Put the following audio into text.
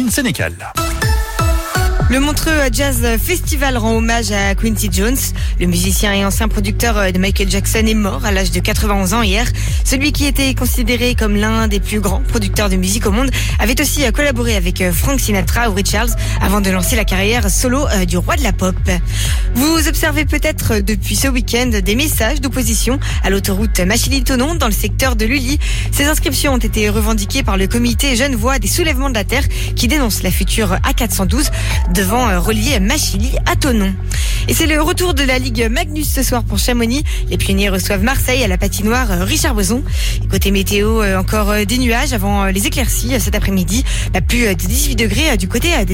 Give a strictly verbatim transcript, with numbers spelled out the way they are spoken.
Sénécal. Le Montreux Jazz Festival rend hommage à Quincy Jones. Le musicien et ancien producteur de Michael Jackson est mort à l'âge de quatre-vingt-onze ans hier. Celui qui était considéré comme l'un des plus grands producteurs de musique au monde avait aussi collaboré avec Frank Sinatra ou Ray Charles avant de lancer la carrière solo du roi de la pop. Vous observez peut-être depuis ce week-end des messages d'opposition à l'autoroute Machilly-Thonon dans le secteur de Lully. Ces inscriptions ont été revendiquées par le comité Genevois des soulèvements de la terre qui dénonce la future A quatre cent douze devant relier Machilly à Thonon. Et c'est le retour de la Ligue Magnus ce soir pour Chamonix. Les pionniers reçoivent Marseille à la patinoire Richard Boson. Et côté météo, encore des nuages avant les éclaircies cet après-midi. Plus de dix-huit degrés du côté des